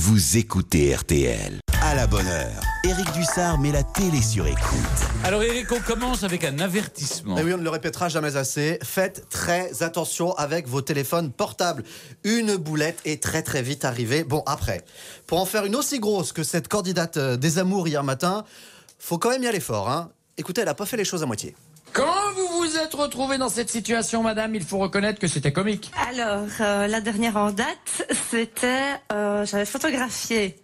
vous écoutez RTL. À la bonne heure, Éric Dussard met la télé sur écoute. Alors Éric, on commence avec un avertissement. Et oui, on ne le répétera jamais assez. Faites très attention avec vos téléphones portables. Une boulette est très très vite arrivée. Bon, après, pour en faire une aussi grosse que cette candidate des amours hier matin, faut quand même y aller fort, hein. Écoutez, elle n'a pas fait les choses à moitié. Comment vous vous êtes retrouvée dans cette situation, madame? Il faut reconnaître que c'était comique. Alors, la dernière en date, c'était... j'avais photographié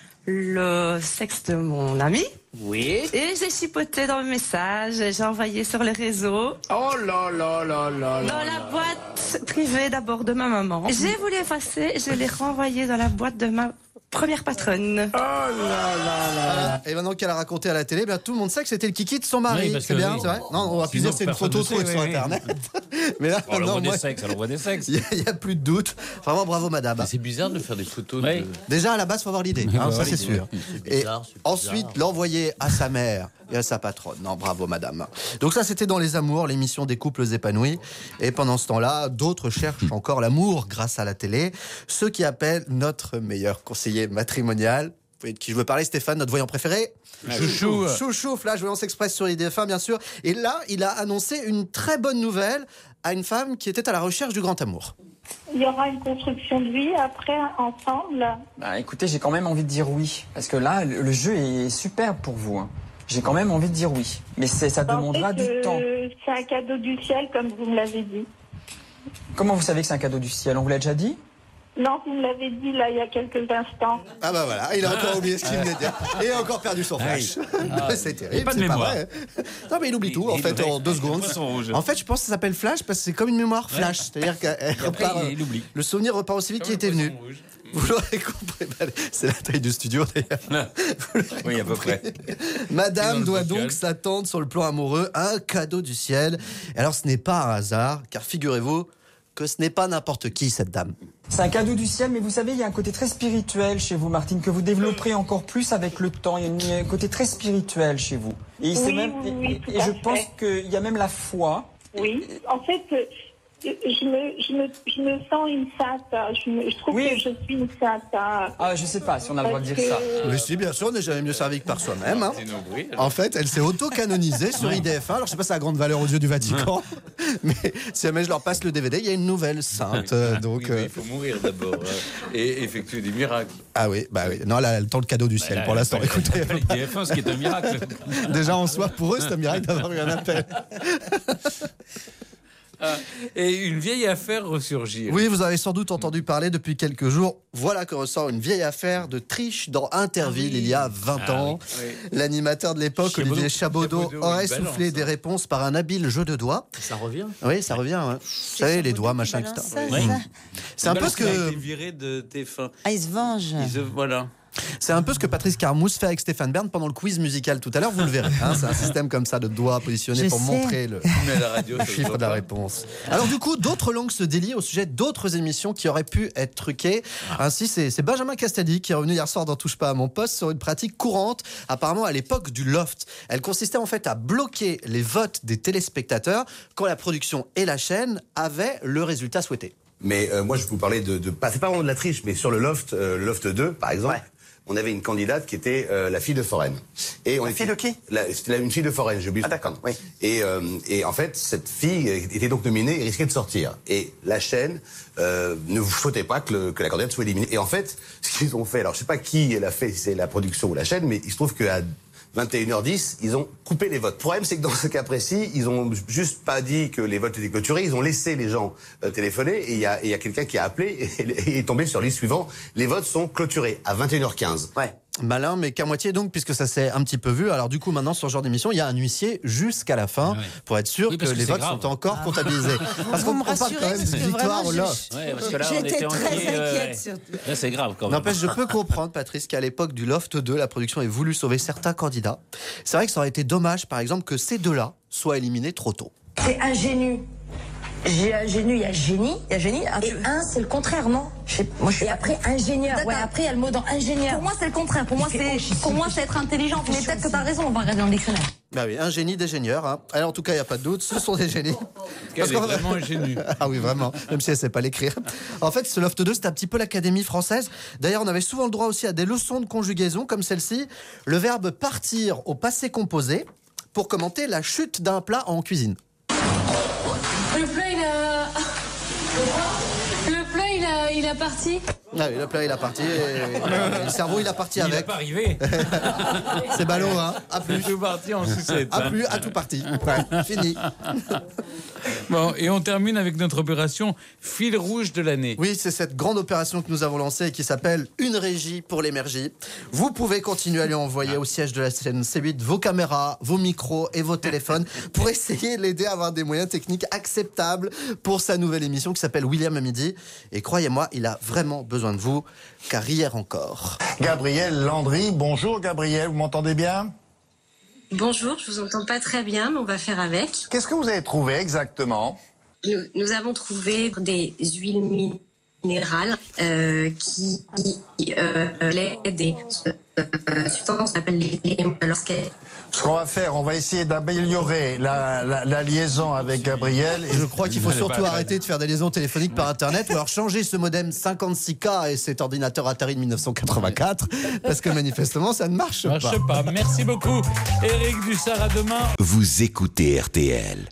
le sexe de mon ami. Oui. Et j'ai chipoté dans le message, j'ai envoyé sur les réseaux. Oh là là là là. Dans la boîte privée d'abord de ma maman. J'ai voulu effacer, je l'ai renvoyé dans la boîte de ma première patronne. Oh là là là. Et maintenant qu'elle a raconté à la télé, tout le monde sait que c'était le kiki de son mari. Oui, parce c'est que bien, oui. c'est vrai. Non, on va plus Sinon, dire c'est une personne photo ne sait, trouvée sur oui. Internet. Mais là, Elle non, envoie moi, des sexes, elle envoie des sexes. il n'y a plus de doute. Vraiment, bravo madame. C'est bizarre de faire des photos Oui. de... Déjà, à la base, il faut avoir l'idée, hein, ça c'est sûr. C'est Et bizarre, c'est bizarre. ensuite, l'envoyer à sa mère et à sa patronne. Non, bravo madame. Donc ça, c'était dans Les Amours, l'émission des couples épanouis. Et pendant ce temps-là, d'autres cherchent encore l'amour grâce à la télé. Ceux qui appellent notre meilleur conseiller matrimonial. Vous voyez de qui je veux parler, Stéphane, notre voyant préféré? Chouchou. Chouchou, Flash Voyance Express sur IDF1, bien sûr. Et là, il a annoncé une très bonne nouvelle à une femme qui était à la recherche du grand amour. Il y aura une construction de vie après, ensemble. Bah, écoutez, j'ai quand même envie de dire oui. Parce que là, le jeu est superbe pour vous. Hein. J'ai quand même envie de dire oui. Mais ça demandera du temps. C'est un cadeau du ciel, comme vous me l'avez dit. Comment vous savez que c'est un cadeau du ciel? On vous l'a déjà dit? Non, vous me l'avez dit, là, il y a quelques instants. Ah bah voilà, il a encore oublié ce qu'il venait de dire. Et il a encore perdu son flash. C'est terrible, pas de c'est pas mémoire. vrai. Non mais il oublie tout, en fait, en 2 secondes. En fait, je pense que ça s'appelle flash parce que c'est comme une mémoire flash. C'est-à-dire qu'elle repart, il oublie. le souvenir repart aussi vite qu'il était venu. Vous l'aurez compris. C'est la taille du studio d'ailleurs. Oui, à peu près. Madame doit bocal. donc s'attendre sur le plan amoureux à un cadeau du ciel. Et alors ce n'est pas un hasard, car figurez-vous que ce n'est pas n'importe qui cette dame. C'est un cadeau du ciel, mais vous savez, il y a un côté très spirituel chez vous, Martine, que vous développerez encore plus avec le temps. Il y a un côt très spirituel chez vous. Et, Oui, tout et à je fait. pense qu'il y a même la foi. Oui, en fait, je me sens une sainte. Je trouve Oui. que je suis une sainte. Ah, je sais pas si on a le droit de dire ça. Mais si, bien sûr, on n'est jamais mieux servi que par soi-même. Hein. En fait, elle s'est auto-canonisée sur IDF1. Alors, je sais pas si ça a grande valeur aux yeux du Vatican, mais si jamais je leur passe le DVD, il y a une nouvelle sainte. Donc, Oui, mais il faut mourir d'abord et effectuer des miracles. ah oui, bah oui. Non, là, elle tend le cadeau du ciel pour l'instant. Écoutez, Les TF1, ce qui est un miracle. déjà en soi, pour eux, c'est un miracle d'avoir eu un appel. Et une vieille affaire ressurgir. Oui, vous avez sans doute entendu parler depuis quelques jours. Voilà que ressort une vieille affaire de triche dans Interville il y a 20 ans. oui. L'animateur de l'époque, Chabaudot. Olivier Chabaudot, Chabaudot, aurait il balance, soufflé des réponses par un habile jeu de doigts. Ça revient. Oui, ça revient. Ouais. Vous savez, les doigts, machin, etc. Oui. C'est un peu ce Il a que... été viré de TF1. Ah, il se venge. Voilà. C'est un peu ce que Patrice Carmousse fait avec Stéphane Bern pendant le quiz musical tout à l'heure, vous le verrez. Hein, c'est un système comme ça de doigts positionnés Je pour sais. montrer le Mais à la radio, ça se chiffre voit de la pas. réponse. Alors du coup, d'autres langues se délient au sujet d'autres émissions qui auraient pu être truquées. Ainsi, c'est Benjamin Castaldi qui est revenu hier soir dans Touche pas à mon poste sur une pratique courante, apparemment à l'époque du loft. Elle consistait en fait à bloquer les votes des téléspectateurs quand la production et la chaîne avaient le résultat souhaité. Mais moi, je vais vous parler c'est pas vraiment de la triche, mais sur le loft 2, par exemple, on avait une candidate qui était la fille de Foren. Et fille de qui C'était une fille de Foren, j'ai oublié. Ah, d'accord, oui. Et en fait, cette fille était donc nominée et risquait de sortir. Et la chaîne ne vous souhaitait pas que la candidate soit éliminée. Et en fait, ce qu'ils ont fait, alors je sais pas qui l'a fait, si c'est la production ou la chaîne, mais il se trouve qu'à 21h10, ils ont coupé les votes. Le problème, c'est que dans ce cas précis, ils ont juste pas dit que les votes étaient clôturés, ils ont laissé les gens téléphoner, et il y a quelqu'un qui a appelé et est tombé sur le suivant. Les votes sont clôturés à 21h15. Ouais. Malin, mais qu'à moitié donc, puisque ça s'est un petit peu vu. Alors du coup, maintenant, sur ce genre d'émission, il y a un huissier jusqu'à la fin pour être sûr Oui, que parce que les c'est votes grave. sont encore comptabilisés. Parce Vous qu'on me parle rassurez, quand même parce de que victoire vraiment, au loft. Ouais, parce que là, on J'étais était très inquiets, inquiète surtout. Là, c'est grave quand même. N'empêche, je peux comprendre, Patrice, qu'à l'époque du Loft 2, la production ait voulu sauver certains candidats. C'est vrai que ça aurait été dommage, par exemple, que ces deux-là soient éliminés trop tôt. C'est ingénu. J'ai ingénu, il y a génie. Et un, c'est le contraire, non? Et après, ingénieur. Ouais, après, il y a le mot dans ingénieur. Pour moi, c'est le contraire. Pour moi, c'est être intelligent. Mais peut-être que t'as raison, on va regarder dans le dictionnaire. Bah oui, un génie des génieurs. Hein. Alors, en tout cas, il n'y a pas de doute, ce sont des génies. Elle est vraiment ingénue. Ah oui, vraiment, même si elle ne sait pas l'écrire. En fait, ce Loft 2, c'est un petit peu l'Académie française. D'ailleurs, on avait souvent le droit aussi à des leçons de conjugaison, comme celle-ci. Le verbe partir au passé composé pour commenter la chute d'un plat en cuisine. Le plat, il a parti. Ah oui, le plat, il a parti. Et le cerveau, il a parti avec. Il n'est pas arrivé. C'est ballot, hein. À plus. Tout parti en sucette. À plus, à tout parti. Ouais, fini. Bon, et on termine avec notre opération Fil rouge de l'année. Oui, c'est cette grande opération que nous avons lancée et qui s'appelle Une régie pour l'énergie. Vous pouvez continuer à lui envoyer au siège de la chaîne C8 vos caméras, vos micros et vos téléphones pour essayer de l'aider à avoir des moyens techniques acceptables pour sa nouvelle émission qui s'appelle William à midi. Et croyez-moi, il a vraiment besoin de vous, car hier encore. Gabriel Landry, bonjour Gabriel, vous m'entendez bien? Bonjour, je vous entends pas très bien, mais on va faire avec. Qu'est-ce que vous avez trouvé exactement? Nous avons trouvé des huiles minérales qui l'aident des substances qu'on appelle les lorsqu'elles... Ce qu'on va faire, on va essayer d'améliorer la liaison avec Gabriel. Et je crois qu'il faut surtout arrêter de faire des liaisons téléphoniques par Internet ou alors changer ce modem 56K et cet ordinateur Atari de 1984 parce que manifestement ça ne marche pas. Merci beaucoup. Éric Dussard, à demain. Vous écoutez RTL.